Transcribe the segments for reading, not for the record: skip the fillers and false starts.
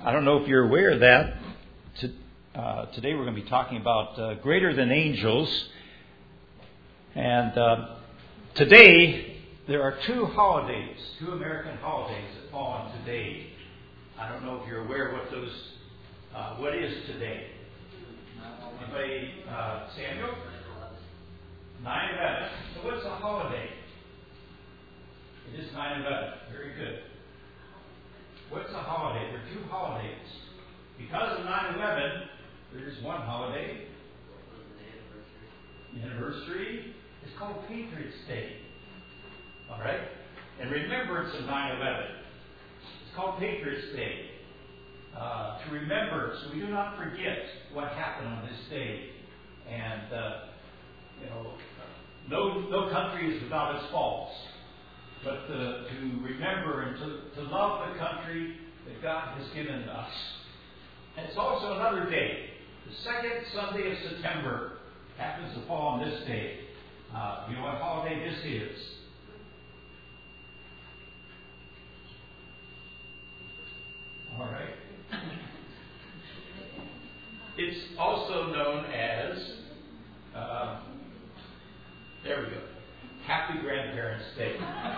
I don't know if you're aware of that. Today we're going to be talking about greater than angels. And today there are two American holidays that fall on today. I don't know if you're aware what is today. Anybody, Samuel? 9/11. So what's a holiday? It is 9/11. Very good. What's a holiday? There are two holidays. Because of 9/11, there is one holiday. Anniversary. It's called Patriots' Day. All right? And remembrance of 9/11. It's called Patriots' Day. To remember, so we do not forget what happened on this day. And, no country is without its faults. But to remember and to love the country that God has given us. And it's also another day. The second Sunday of September happens to fall on this day. You know what holiday this is? All right. It's also known as, there we go, Happy Grandparents' Day.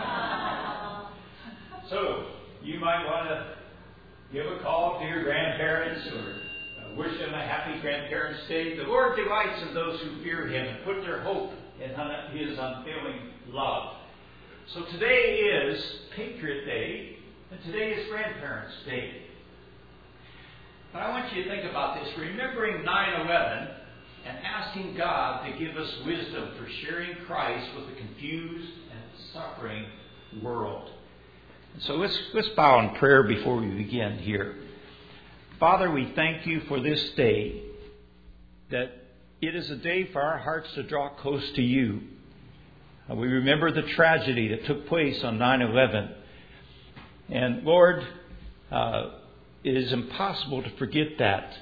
So, you might want to give a call to your grandparents or wish them a happy Grandparents' Day. The Lord delights in those who fear Him and put their hope in His unfailing love. So today is Patriot Day, and today is Grandparents' Day. But I want you to think about this, remembering 9/11 and asking God to give us wisdom for sharing Christ with a confused and suffering world. And so let's bow in prayer before we begin here. Father, we thank you for this day, that it is a day for our hearts to draw close to you. We remember the tragedy that took place on 9/11. And Lord, it is impossible to forget that.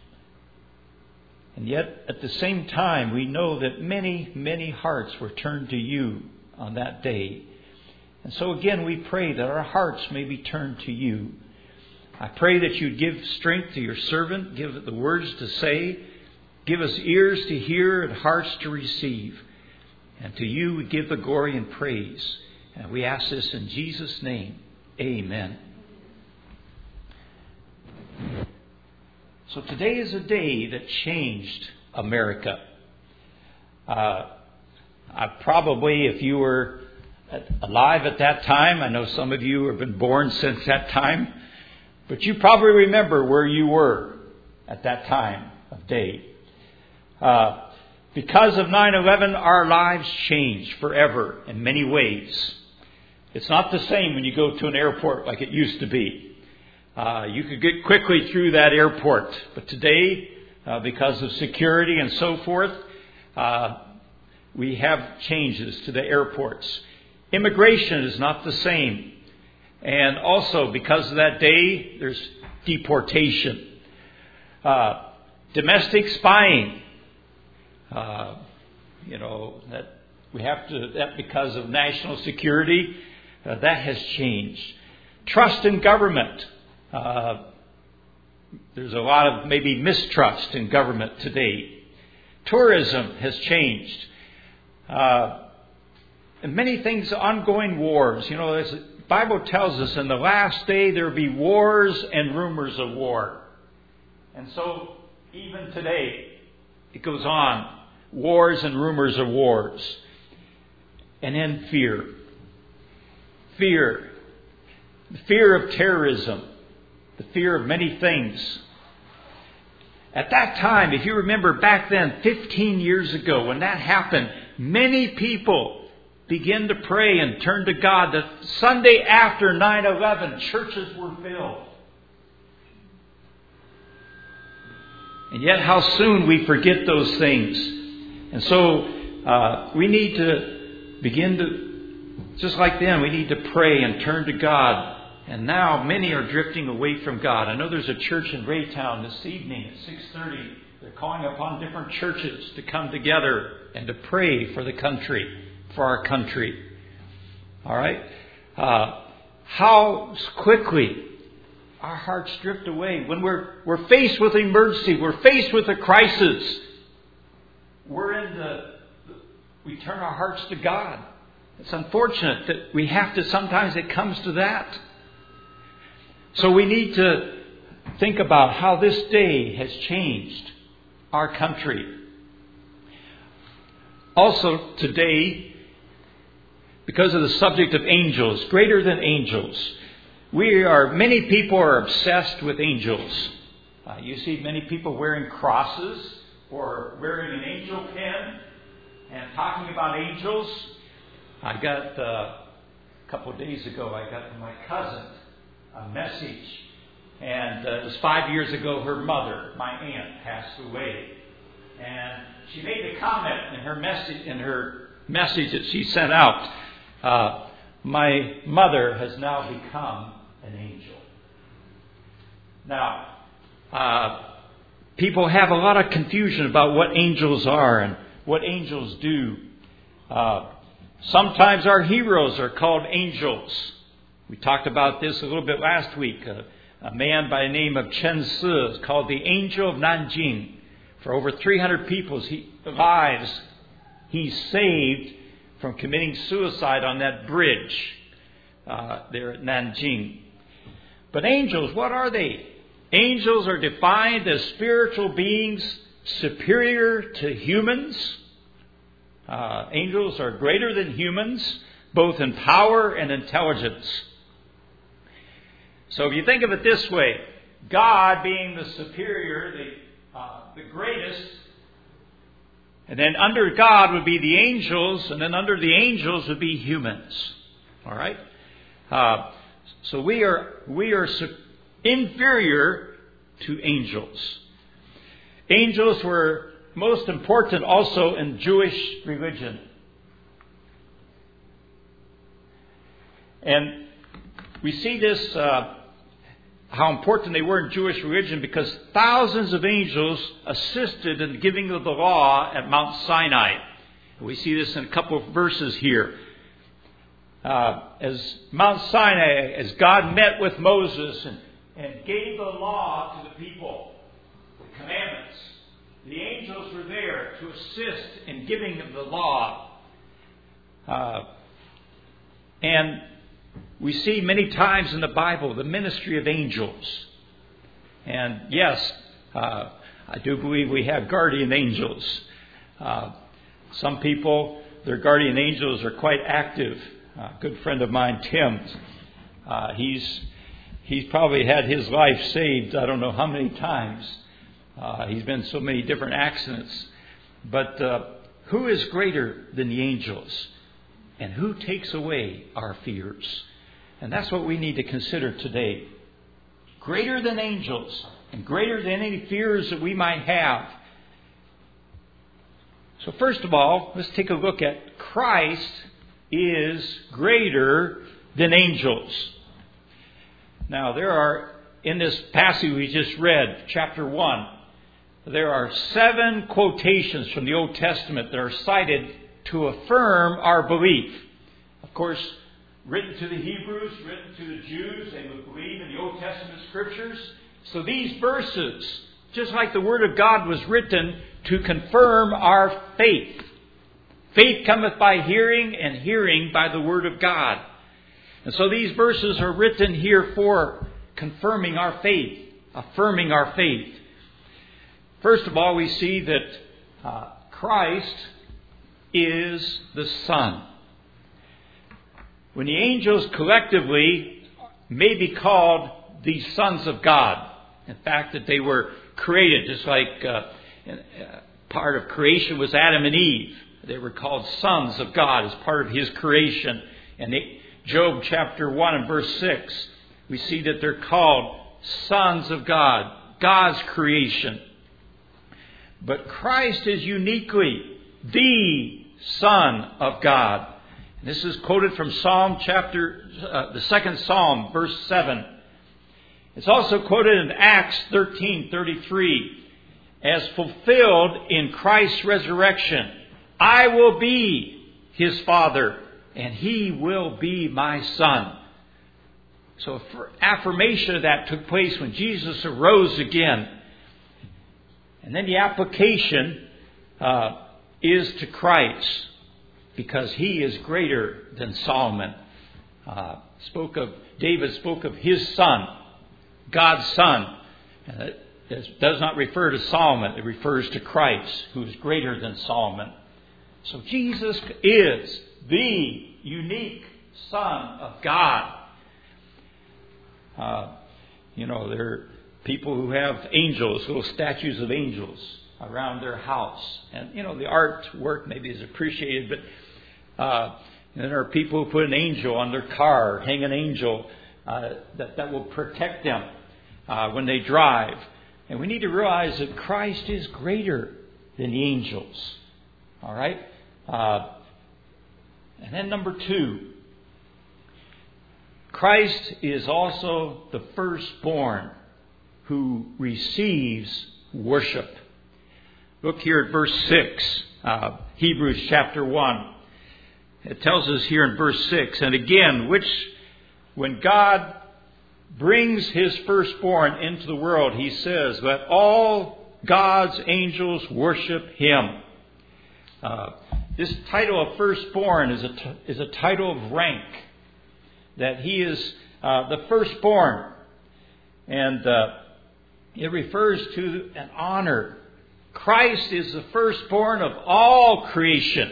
And yet, at the same time, we know that many, many hearts were turned to you on that day. And so again, we pray that our hearts may be turned to you. I pray that you'd give strength to your servant, give it the words to say, give us ears to hear and hearts to receive. And to you we give the glory and praise. And we ask this in Jesus' name. Amen. So today is a day that changed America. Probably, if you were alive at that time, I know some of you have been born since that time, but you probably remember where you were at that time of day. Because of 9/11, our lives changed forever in many ways. It's not the same when you go to an airport like it used to be. You could get quickly through that airport. But today, because of security and so forth, we have changes to the airports. Immigration is not the same. And also, because of that day, there's deportation. Domestic spying. That we have to, that because of national security, that has changed. Trust in government. There's a lot of maybe mistrust in government today. Tourism has changed. And many things, ongoing wars. As the Bible tells us, in the last day there will be wars and rumors of war. And so, even today, it goes on. Wars and rumors of wars. And then fear. Fear. The fear of terrorism. The fear of many things. At that time, if you remember back then, 15 years ago, when that happened, many people began to pray and turn to God. The Sunday after 9/11, churches were filled. And yet how soon we forget those things. And so we need to begin to, just like them, we need to pray and turn to God. And now many are drifting away from God. I know there's a church in Raytown this evening at 6:30. They're calling upon different churches to come together and to pray for the country, for our country. All right? How quickly our hearts drift away. When we're faced with emergency, we're faced with a crisis, we turn our hearts to God. It's unfortunate that we have to, sometimes it comes to that. So we need to think about how this day has changed our country. Also today, because of the subject of angels, greater than angels, many people are obsessed with angels. You see many people wearing crosses or wearing an angel pin and talking about angels. I got, a couple of days ago, I got from my cousin a message. And it was 5 years ago, her mother, my aunt, passed away. And she made a comment in her message that she sent out. My mother has now become an angel. Now, people have a lot of confusion about what angels are and what angels do. Sometimes our heroes are called angels. We talked about this a little bit last week. A man by the name of Chen Si is called the Angel of Nanjing. For over 300 people's lives, he saved from committing suicide on that bridge there at Nanjing. But angels, what are they? Angels are defined as spiritual beings superior to humans. Angels are greater than humans, both in power and intelligence. So if you think of it this way, God being the superior, the greatest, and then under God would be the angels, and then under the angels would be humans. All right? So we are inferior to angels. Angels were most important also in Jewish religion. And we see this, how important they were in Jewish religion, because thousands of angels assisted in the giving of the law at Mount Sinai. We see this in a couple of verses here. As Mount Sinai, as God met with Moses and gave the law to the people, the commandments, the angels were there to assist in giving them the law. And we see many times in the Bible the ministry of angels. And yes, I do believe we have guardian angels. Some people, their guardian angels are quite active. A good friend of mine, Tim, he's probably had his life saved I don't know how many times. He's been in so many different accidents. But who is greater than the angels? And who takes away our fears? And that's what we need to consider today. Greater than angels and greater than any fears that we might have. So first of all, let's take a look at Christ is greater than angels. Now there are, in this passage we just read, chapter 1, there are 7 quotations from the Old Testament that are cited to affirm our belief. Of course, written to the Hebrews, written to the Jews, they would believe in the Old Testament Scriptures. So these verses, just like the Word of God was written to confirm our faith. Faith cometh by hearing, and hearing by the Word of God. And so these verses are written here for confirming our faith, affirming our faith. First of all, we see that Christ is the Son. When the angels collectively may be called the sons of God. In fact, that they were created just like part of creation was Adam and Eve. They were called sons of God as part of His creation. And Job chapter 1 and verse 6, we see that they're called sons of God, God's creation. But Christ is uniquely the Son of God. This is quoted from Psalm the 2nd Psalm, verse 7. It's also quoted in Acts 13:33, as fulfilled in Christ's resurrection. I will be His Father, and He will be my Son. So affirmation of that took place when Jesus arose again. And then the application is to Christ, because He is greater than Solomon. David spoke of his son, God's son. It does not refer to Solomon. It refers to Christ, who is greater than Solomon. So Jesus is the unique Son of God. There are people who have angels, little statues of angels around their house. And, the artwork maybe is appreciated, but there are people who put an angel on their car, hang an angel that will protect them when they drive. And we need to realize that Christ is greater than the angels. All right? And then number 2, Christ is also the firstborn who receives worship. Look here at verse 6, Hebrews chapter 1. It tells us here in verse 6, and again, when God brings His firstborn into the world, He says, let all God's angels worship Him. This title of firstborn is a title of rank, that He is the firstborn. And it refers to an honor. Christ is the firstborn of all creation,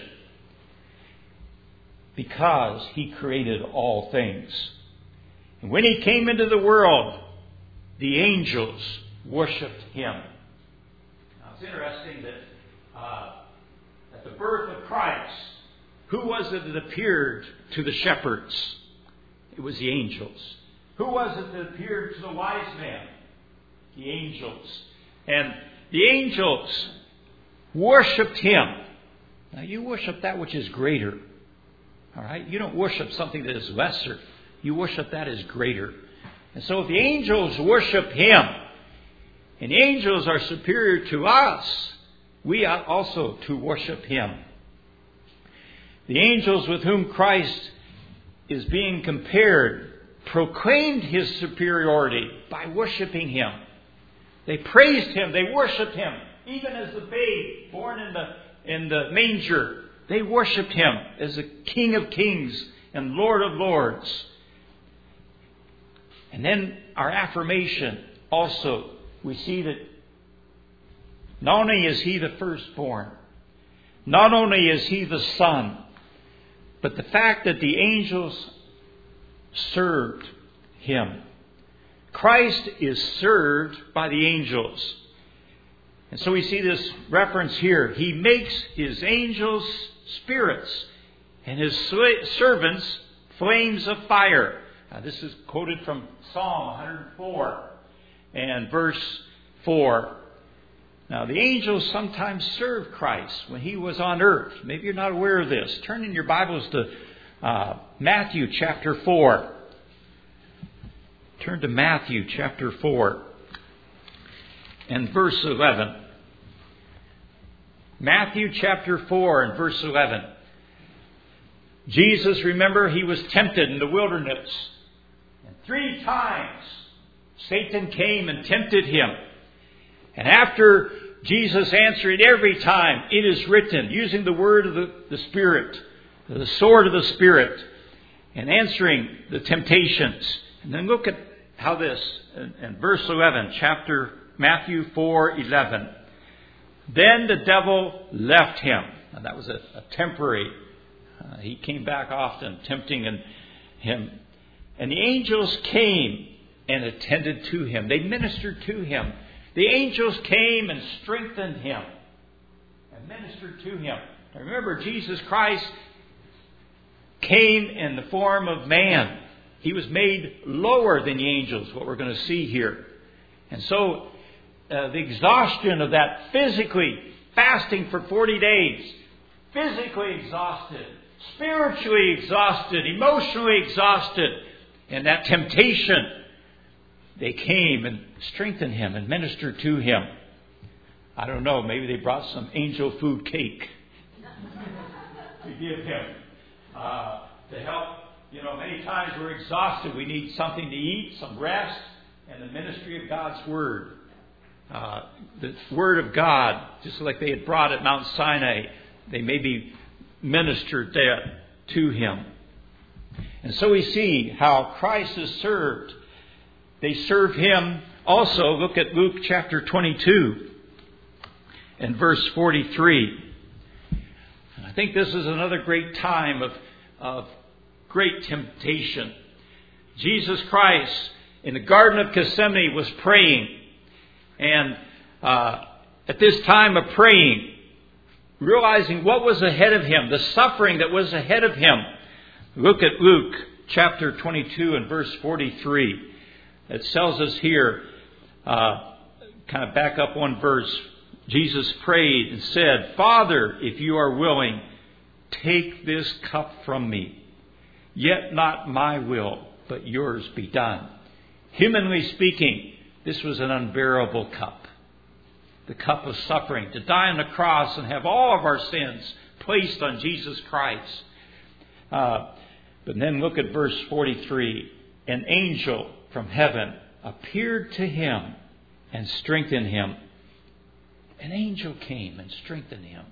because He created all things. And when He came into the world, the angels worshipped Him. Now, it's interesting that at the birth of Christ, who was it that appeared to the shepherds? It was the angels. Who was it that appeared to the wise men? The angels. And the angels worshipped Him. Now, you worship that which is greater. All right? You don't worship something that is lesser. You worship that as greater. And so if the angels worship Him, and the angels are superior to us, we ought also to worship Him. The angels with whom Christ is being compared proclaimed His superiority by worshiping Him. They praised Him. They worshiped Him. Even as the babe born in the manger, they worshiped Him as the King of Kings and Lord of Lords. And then our affirmation also, we see that not only is He the firstborn, not only is He the Son, but the fact that the angels served Him. Christ is served by the angels. And so we see this reference here. He makes His angels spirits and His servants flames of fire. Now, this is quoted from Psalm 104 and verse 4. Now, the angels sometimes served Christ when He was on earth. Maybe you're not aware of this. Turn in your Bibles to Matthew chapter 4. Turn to Matthew chapter 4 and verse 11. Matthew chapter 4 and verse 11. Jesus, remember, He was tempted in the wilderness. And 3 times Satan came and tempted Him. And after Jesus answered every time, it is written, using the word of the Spirit, the sword of the Spirit, and answering the temptations. And then look at how this, in verse 11, chapter Matthew 4:11. Then the devil left him. Now, that was a temporary. He came back often, tempting him. And the angels came and attended to him. They ministered to him. The angels came and strengthened him and ministered to him. Now remember, Jesus Christ came in the form of man. He was made lower than the angels, what we're going to see here. And so the exhaustion of that, physically fasting for 40 days, physically exhausted, spiritually exhausted, emotionally exhausted, and that temptation, they came and strengthened him and ministered to him. I don't know, maybe they brought some angel food cake to give him to help Many times we're exhausted. We need something to eat, some rest, and the ministry of God's Word. The Word of God, just like they had brought at Mount Sinai, they maybe ministered there to Him. And so we see how Christ is served. They serve Him also. Look at Luke chapter 22 and verse 43. And I think this is another great time of great temptation. Jesus Christ in the Garden of Gethsemane was praying. And at this time of praying, realizing what was ahead of Him, the suffering that was ahead of Him. Look at Luke chapter 22 and verse 43. It tells us here, kind of back up one verse. Jesus prayed and said, Father, if you are willing, take this cup from me. Yet not my will, but yours be done. Humanly speaking, this was an unbearable cup. The cup of suffering. To die on the cross and have all of our sins placed on Jesus Christ. But then look at verse 43. An angel from heaven appeared to him and strengthened him. An angel came and strengthened him.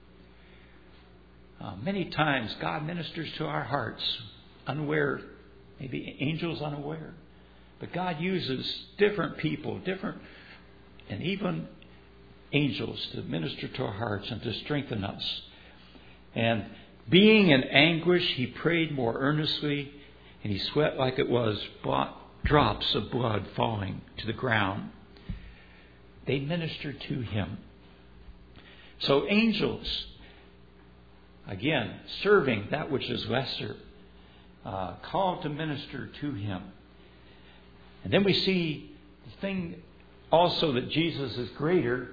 Many times God ministers to our hearts unaware, maybe angels unaware. But God uses different people, and even angels to minister to our hearts and to strengthen us. And being in anguish, he prayed more earnestly, and he sweat like it was drops of blood falling to the ground. They ministered to him. So angels, again, serving that which is lesser, called to minister to him. And then we see the thing also that Jesus is greater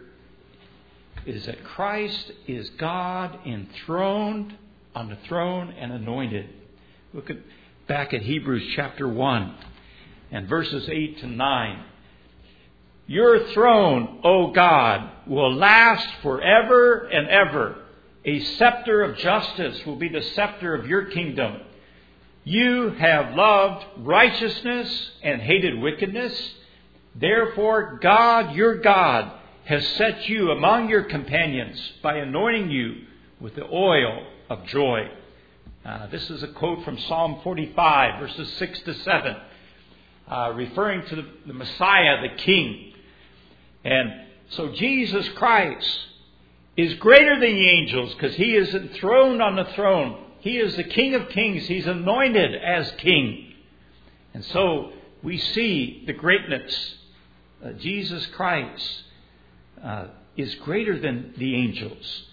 is that Christ is God enthroned on the throne and anointed. Look back at Hebrews chapter 1 and verses 8 to 9. Your throne, O God, will last forever and ever. A scepter of justice will be the scepter of your kingdom. You have loved righteousness and hated wickedness. Therefore, God, your God, has set you among your companions by anointing you with the oil of joy. This is a quote from Psalm 45, verses 6 to 7, referring to the Messiah, the King. And so Jesus Christ is greater than the angels because he is enthroned on the throne. He is the King of Kings. He's anointed as King. And so we see the greatness. Jesus Christ is greater than the angels.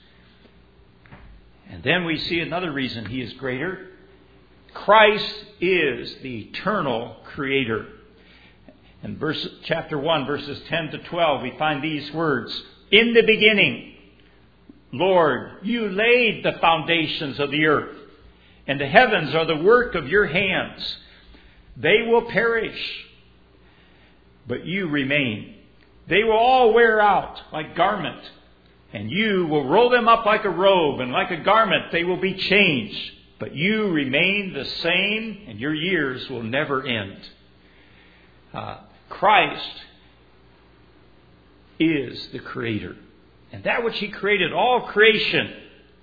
And then we see another reason he is greater. Christ is the eternal creator. In chapter 1, verses 10 to 12, we find these words. In the beginning, Lord, you laid the foundations of the earth, and the heavens are the work of your hands. They will perish, but you remain. They will all wear out like garment, and you will roll them up like a robe, and like a garment they will be changed. But you remain the same, and your years will never end. Christ is the creator. And that which he created, all creation,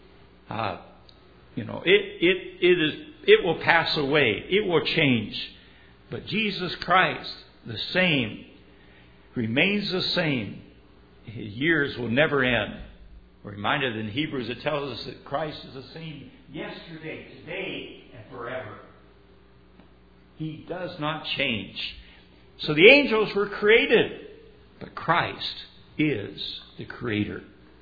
it will pass away. It will change. But Jesus Christ, the same, remains the same. His years will never end. We're reminded in Hebrews, it tells us that Christ is the same yesterday, today, and forever. He does not change. So the angels were created, but Christ is the creator.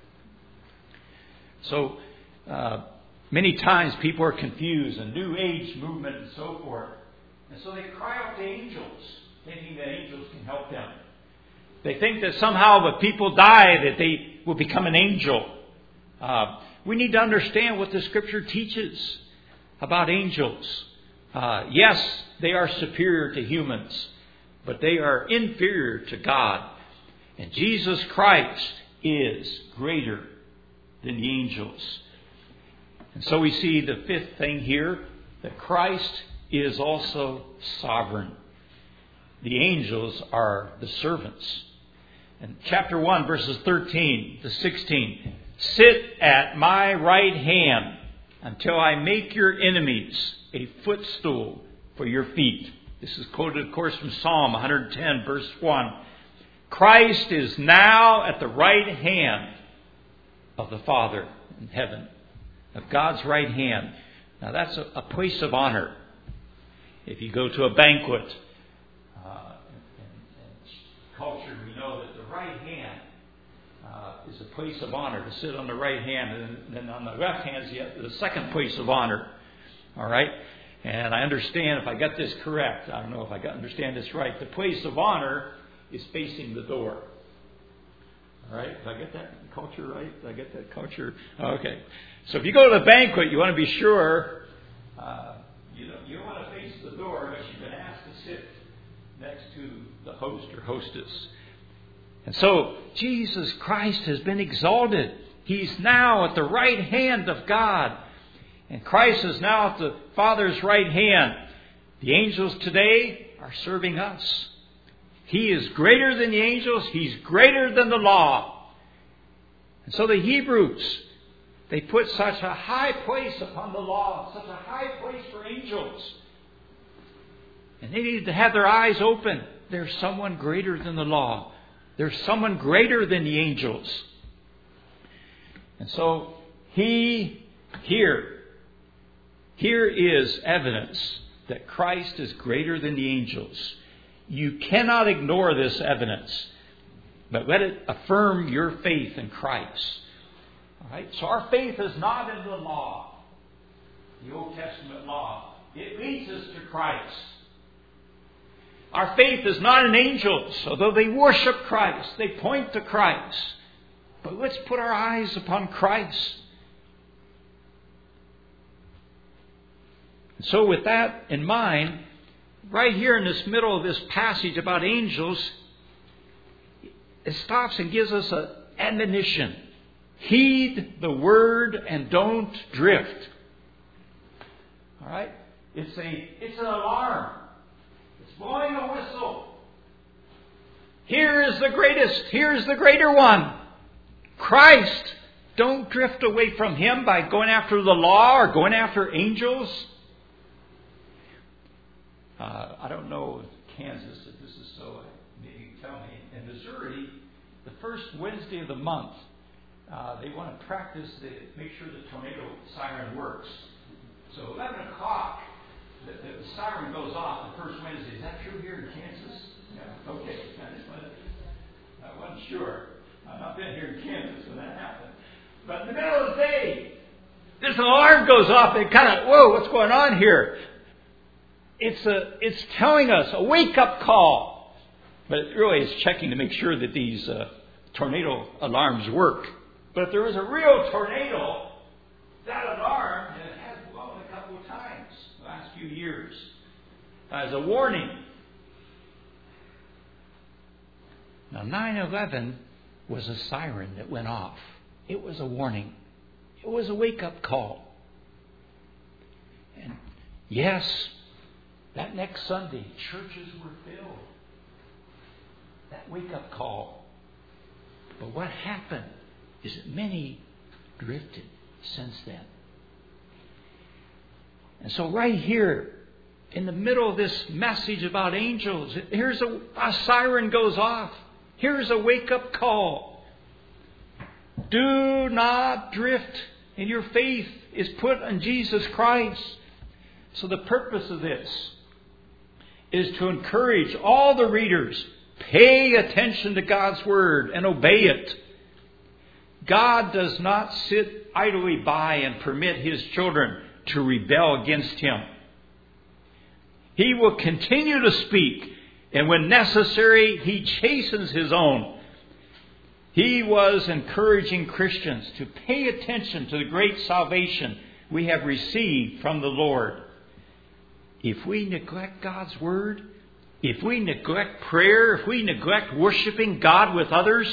So many times people are confused, a New Age movement and so forth. And so they cry out to angels, thinking that angels can help them. They think that somehow when people die that they will become an angel. We need to understand what the Scripture teaches about angels. Yes, they are superior to humans, but they are inferior to God. And Jesus Christ is greater than the angels. And so we see the fifth thing here, that Christ is also sovereign. The angels are the servants. In chapter 1, verses 13 to 16, sit at my right hand until I make your enemies a footstool for your feet. This is quoted, of course, from Psalm 110, verse 1. Christ is now at the right hand of the Father in heaven, of God's right hand. Now that's a place of honor. If you go to a banquet, in culture, we know that the right hand is a place of honor, to sit on the right hand, and then on the left hand is the second place of honor. All right? And I understand, if I got this correct, I don't know if I understand this right, the place of honor is facing the door. All right? Did I get that culture right? Did I get that culture? Okay. So if you go to the banquet, you want to be sure, you don't want to face the door, but you've been asked to sit next to the host or hostess. And so Jesus Christ has been exalted. He's now at the right hand of God. And Christ is now at the Father's right hand. The angels today are serving us. He is greater than the angels. He's greater than the law. And so the Hebrews, they put such a high place upon the law, such a high place for angels. And they needed to have their eyes open. There's someone greater than the law. There's someone greater than the angels. And so here is evidence that Christ is greater than the angels. You cannot ignore this evidence, but let it affirm your faith in Christ. All right? So our faith is not in the law, the Old Testament law. It leads us to Christ. Our faith is not in angels, although they worship Christ, they point to Christ. But let's put our eyes upon Christ. So with that in mind, right here in this middle of this passage about angels, it stops and gives us an admonition. Heed the word and don't drift. All right? It's an alarm. It's blowing a whistle. Here is the greatest. Here's the greater one. Christ. Don't drift away from Him by going after the law or going after angels. I don't know in Kansas if this is so. Maybe you can tell me. In Missouri, the first Wednesday of the month, they want to practice to make sure the tornado siren works. So 11 o'clock, the siren goes off the first Wednesday. Is that true here in Kansas? Yeah. Okay. I wasn't sure. I've not been here in Kansas when that happened. But in the middle of the day, this alarm goes off. And kind of, whoa, what's going on here? It's telling us a wake-up call. But it really is checking to make sure that these tornado alarms work. But if there was a real tornado, that alarm, and it has blown a couple of times the last few years, as a warning. Now 9/11 was a siren that went off. It was a warning. It was a wake-up call. And yes, that next Sunday, churches were filled. That wake-up call. But what happened is that many drifted since then. And so right here, in the middle of this message about angels, here's a siren goes off. Here's a wake-up call. Do not drift, and your faith is put on Jesus Christ. So the purpose of this is to encourage all the readers, pay attention to God's Word and obey it. God does not sit idly by and permit His children to rebel against Him. He will continue to speak, and when necessary, He chastens His own. He was encouraging Christians to pay attention to the great salvation we have received from the Lord. If we neglect God's Word, if we neglect prayer, if we neglect worshiping God with others,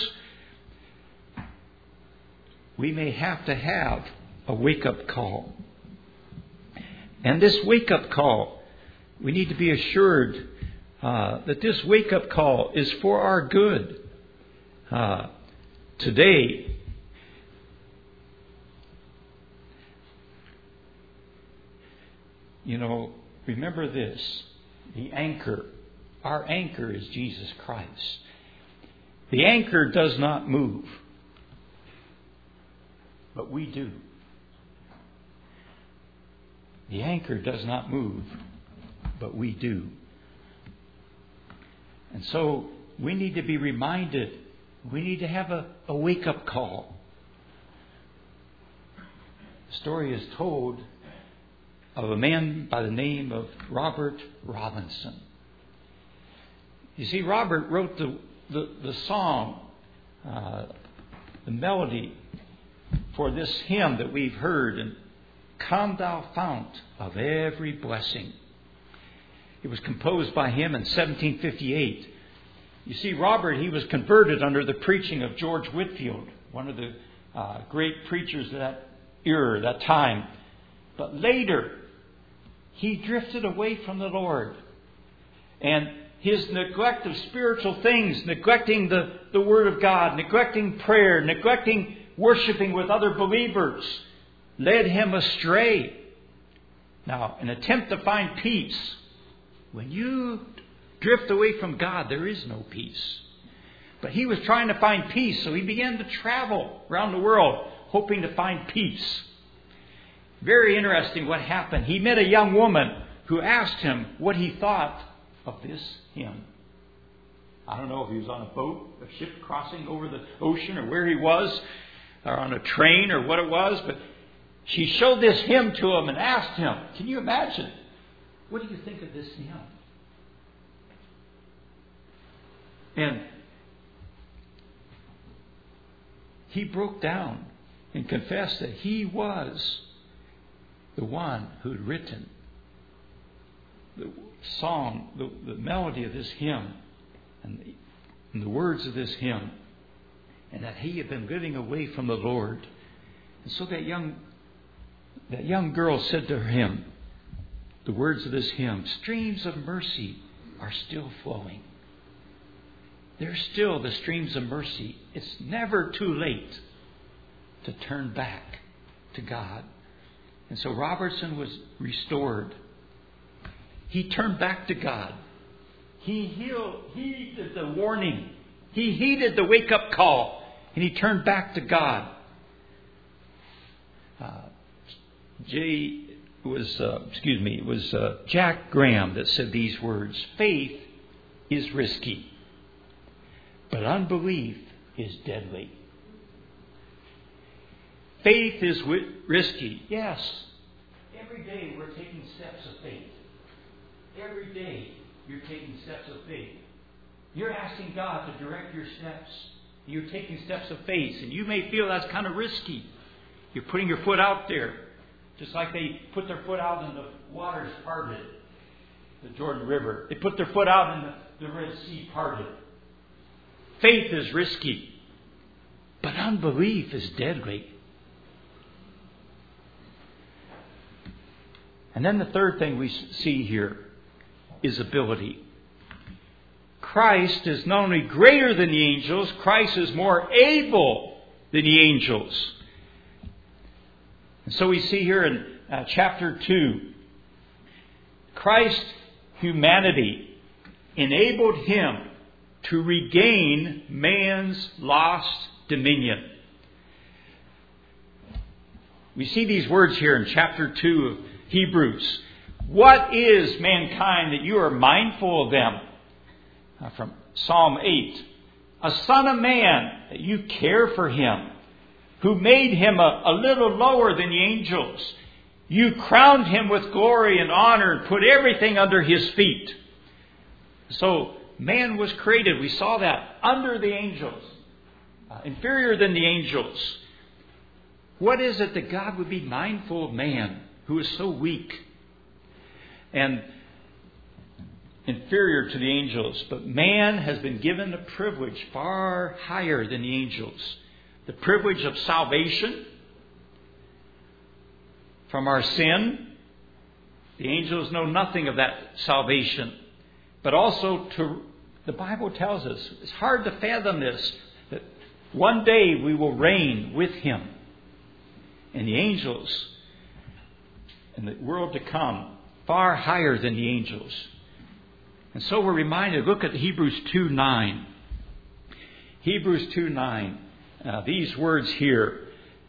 we may have to have a wake-up call. And this wake-up call We need to be assured that this wake-up call is for our good. Today, remember this. The anchor, our anchor is Jesus Christ. The anchor does not move, but we do. The anchor does not move, but we do. And so we need to be reminded. We need to have a wake-up call. The story is told of a man by the name of Robert Robinson. You see, Robert wrote the song, the melody for this hymn that we've heard, and "Come Thou Fount of Every Blessing." It was composed by him in 1758. You see, Robert, he was converted under the preaching of George Whitefield, one of the great preachers of that era, that time. But later, he drifted away from the Lord. And his neglect of spiritual things, neglecting the Word of God, neglecting prayer, neglecting worshiping with other believers, led him astray. Now, an attempt to find peace. When you drift away from God, there is no peace. But he was trying to find peace, so he began to travel around the world, hoping to find peace. Very interesting what happened. He met a young woman who asked him what he thought of this hymn. I don't know if he was on a boat, a ship crossing over the ocean, or where he was, or on a train, or what it was, but she showed this hymn to him and asked him, can you imagine? What do you think of this hymn? And he broke down and confessed that he was the one who had written the song, the melody of this hymn, and the words of this hymn, and that he had been living away from the Lord. And so that young girl said to him, the words of this hymn, "Streams of mercy are still flowing." There's still the streams of mercy. It's never too late to turn back to God. And so Robertson was restored. He turned back to God. He heeded the warning. He heeded the wake-up call. And he turned back to God. It was Jack Graham that said these words: "Faith is risky, but unbelief is deadly." Faith is risky. Yes. Every day we're taking steps of faith. Every day you're taking steps of faith. You're asking God to direct your steps. You're taking steps of faith. And you may feel that's kind of risky. You're putting your foot out there. Just like they put their foot out and the waters parted. The Jordan River. They put their foot out and the Red Sea parted. Faith is risky. But unbelief is deadly. And then the third thing we see here is ability. Christ is not only greater than the angels, Christ is more able than the angels. And so we see here in chapter 2, Christ's humanity enabled him to regain man's lost dominion. We see these words here in chapter 2 of Hebrews. What is mankind that you are mindful of them? From Psalm 8. A son of man that you care for him, who made him a little lower than the angels. You crowned him with glory and honor and put everything under his feet. So man was created, we saw that, under the angels. Inferior than the angels. What is it that God would be mindful of man who is so weak and inferior to the angels? But man has been given a privilege far higher than the angels. The privilege of salvation from our sin, The angels know nothing of that salvation. But also, the Bible tells us, it's hard to fathom this, that one day we will reign with Him. And the angels, in the world to come, far higher than the angels. And so we're reminded, look at Hebrews 2:9. Hebrews 2:9. These words here.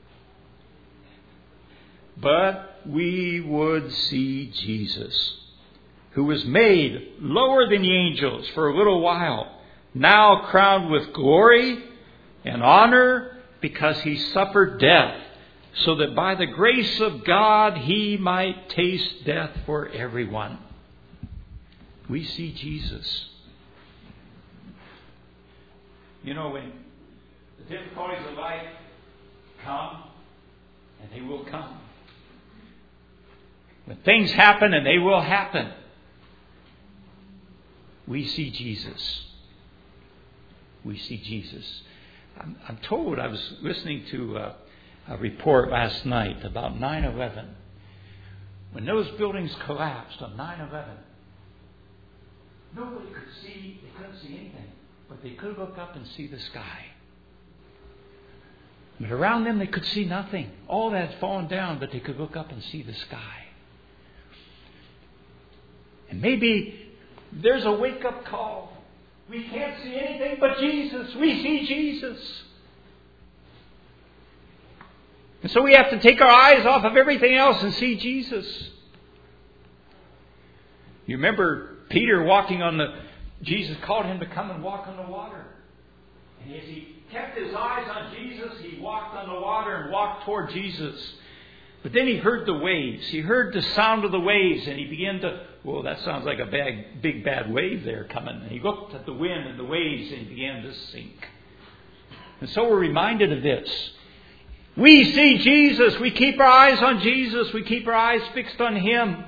But we would see Jesus, who was made lower than the angels for a little while, now crowned with glory and honor because He suffered death, so that by the grace of God He might taste death for everyone. We see Jesus. You know, when the difficulties of life come, and they will come. When things happen, and they will happen, we see Jesus. We see Jesus. I'm told, I was listening to a report last night about 9/11. When those buildings collapsed on 9/11, nobody could see, they couldn't see anything, but they could look up and see the sky. But around them they could see nothing. All that had fallen down, but they could look up and see the sky. And maybe there's a wake-up call. We can't see anything but Jesus. We see Jesus. And so we have to take our eyes off of everything else and see Jesus. You remember Peter walking on Jesus called him to come and walk on the water. And as he kept his eyes on Jesus, he walked on the water and walked toward Jesus. But then he heard the waves. He heard the sound of the waves, and he began to, well, that sounds like a big bad wave there coming. And he looked at the wind and the waves, and he began to sink. And so we're reminded of this. We see Jesus. We keep our eyes on Jesus. We keep our eyes fixed on Him.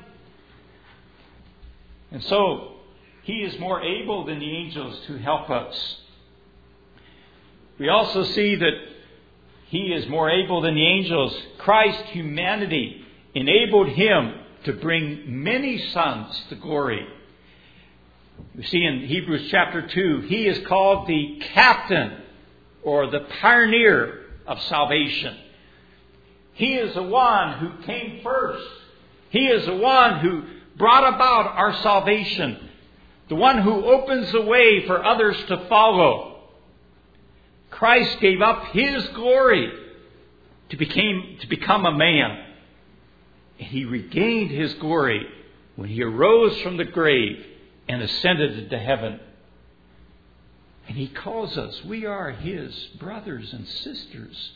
And so He is more able than the angels to help us. We also see that He is more able than the angels. Christ's humanity enabled Him to bring many sons to glory. We see in Hebrews chapter 2, He is called the captain or the pioneer of salvation. He is the one who came first. He is the one who brought about our salvation. The one who opens the way for others to follow. Christ gave up His glory to become a man. And He regained His glory when He arose from the grave and ascended into heaven. And He calls us. We are His brothers and sisters.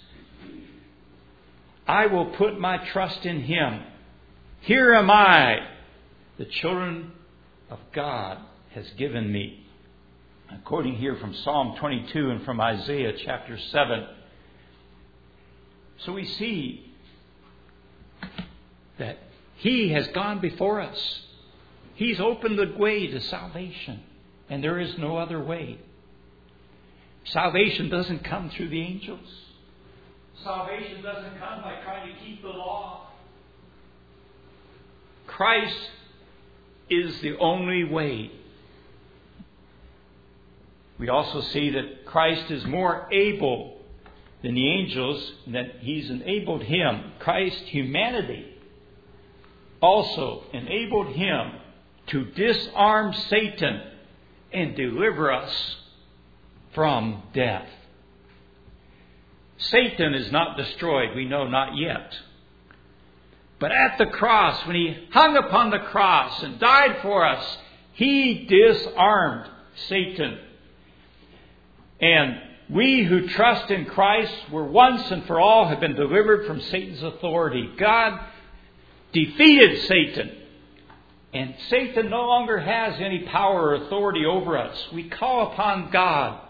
I will put my trust in Him. Here am I, the children of God has given me. I'm quoting here from Psalm 22 and from Isaiah chapter 7. So we see that He has gone before us. He's opened the way to salvation. And there is no other way. Salvation doesn't come through the angels. Salvation doesn't come by trying to keep the law. Christ is the only way. We also see that Christ is more able than the angels, and that He's enabled Him. Christ's humanity also enabled Him to disarm Satan and deliver us from death. Satan is not destroyed, we know not yet. But at the cross, when He hung upon the cross and died for us, He disarmed Satan. And we who trust in Christ were once and for all have been delivered from Satan's authority. God defeated Satan. And Satan no longer has any power or authority over us. We call upon God.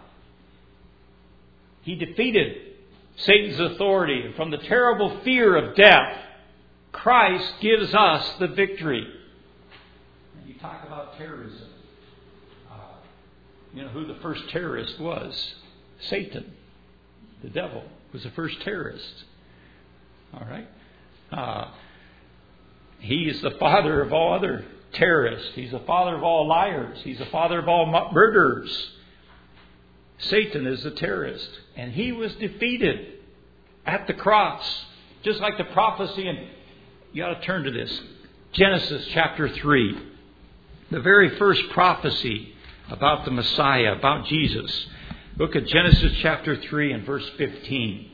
He defeated Satan's authority. And from the terrible fear of death, Christ gives us the victory. And you talk about terrorism. You know who the first terrorist was? Satan. The devil was the first terrorist. All right? He is the father of all other terrorists. He's the father of all liars. He's the father of all murderers. Satan is the terrorist. And he was defeated at the cross. Just like the prophecy, and you ought to turn to this. Genesis chapter 3. The very first prophecy about the Messiah, about Jesus. Look at Genesis chapter 3 and verse 15.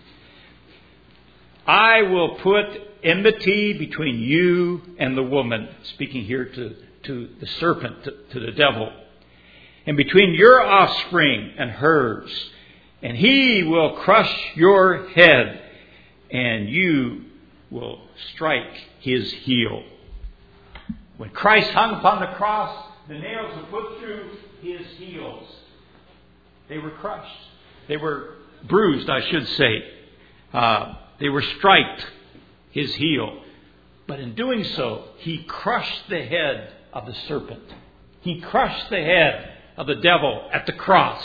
I will put enmity between you and the woman. Speaking here to the serpent, to the devil. And between your offspring and hers. And he will crush your head. And you will strike his heel. When Christ hung upon the cross, the nails were put through his heels. They were crushed. They were bruised, I should say. They were striked, his heel. But in doing so, he crushed the head of the serpent. He crushed the head of the devil at the cross.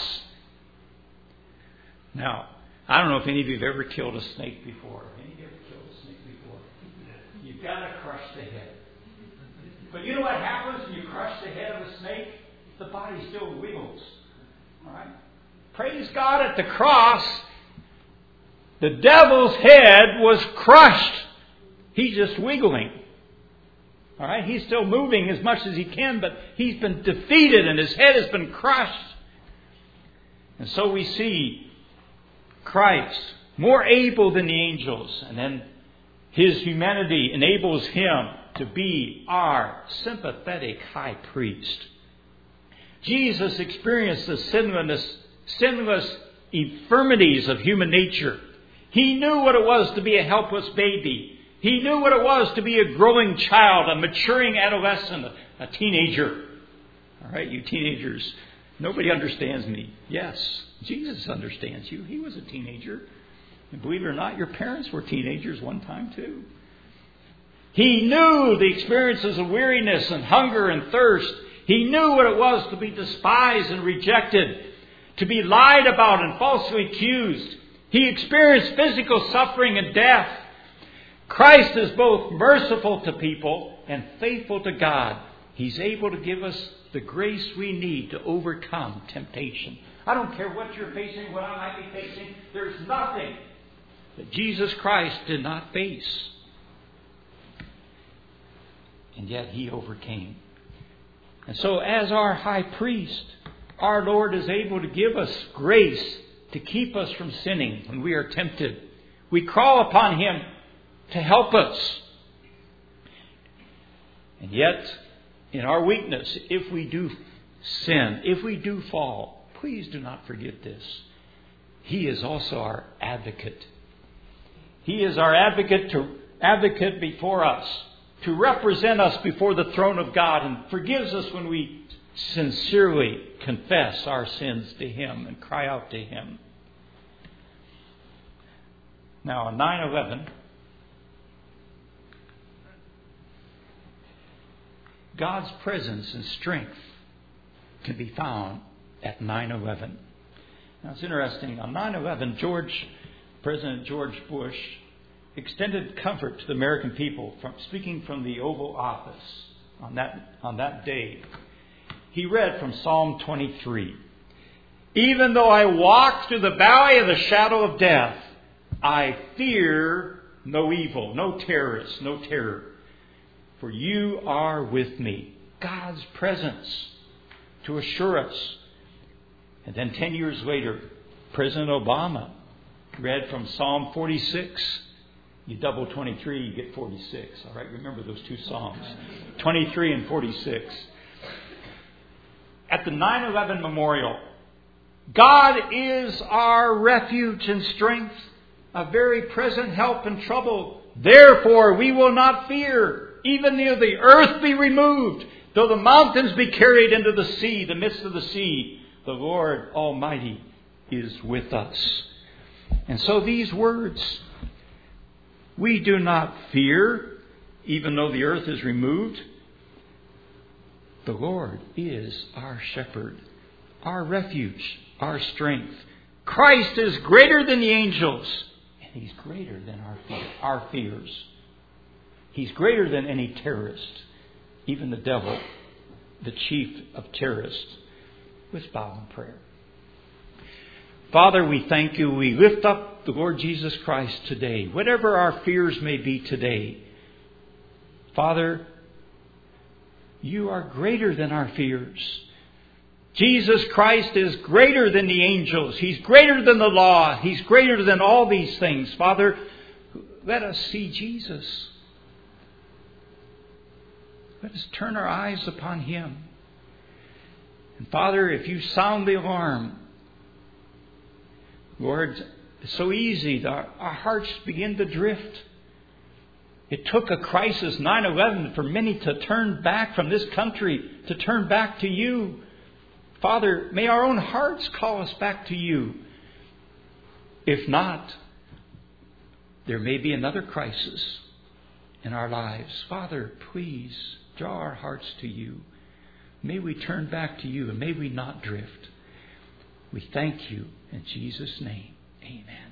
Now, I don't know if any of you have ever killed a snake before. Any of you ever killed a snake before? You've got to crush the head. But you know what happens when you crush the head of a snake? The body still wiggles. All right? Praise God, at the cross, the devil's head was crushed. He's just wiggling. All right? He's still moving as much as he can, but he's been defeated and his head has been crushed. And so we see Christ, more able than the angels, and then his humanity enables him to be our sympathetic high priest. Jesus experienced the sinless infirmities of human nature. He knew what it was to be a helpless baby. He knew what it was to be a growing child, a maturing adolescent, a teenager. All right, you teenagers, nobody understands me. Yes, Jesus understands you. He was a teenager. And believe it or not, your parents were teenagers one time too. He knew the experiences of weariness and hunger and thirst. He knew what it was to be despised and rejected, to be lied about and falsely accused. He experienced physical suffering and death. Christ is both merciful to people and faithful to God. He's able to give us the grace we need to overcome temptation. I don't care what you're facing, what I might be facing. There's nothing that Jesus Christ did not face. And yet he overcame. And so as our high priest, our Lord is able to give us grace to keep us from sinning when we are tempted. We call upon him to help us. And yet, in our weakness, if we do sin, if we do fall, please do not forget this. He is also our advocate. He is our advocate before us, to represent us before the throne of God, and forgives us when we sincerely confess our sins to him and cry out to him. Now, on 9/11, God's presence and strength can be found at 9/11. Now, it's interesting. On 9/11, President George Bush extended comfort to the American people, speaking from the Oval Office on that day. He read from Psalm 23. Even though I walk through the valley of the shadow of death, I fear no evil, no terrorist, no terror. For you are with me. God's presence to assure us. And then 10 years later, President Obama read from Psalm 46. You double 23, you get 46. All right, remember those two Psalms. 23 and 46. At the 9/11 memorial, God is our refuge and strength, a very present help in trouble. Therefore, we will not fear, even though the earth be removed, though the mountains be carried into the sea, the midst of the sea. The Lord Almighty is with us. And so these words, we do not fear, even though the earth is removed. The Lord is our shepherd, our refuge, our strength. Christ is greater than the angels, and he's greater than our fears. He's greater than any terrorist, even the devil, the chief of terrorists. Let's bow in prayer. Father, we thank you. We lift up the Lord Jesus Christ today. Whatever our fears may be today, Father, you are greater than our fears. Jesus Christ is greater than the angels. He's greater than the law. He's greater than all these things. Father, let us see Jesus. Let us turn our eyes upon Him. And Father, if you sound the alarm, Lord, it's so easy. Our hearts begin to drift. It took a crisis, 9/11, for many to turn back from this country, to turn back to you. Father, may our own hearts call us back to you. If not, there may be another crisis in our lives. Father, please draw our hearts to you. May we turn back to you and may we not drift. We thank you in Jesus' name. Amen.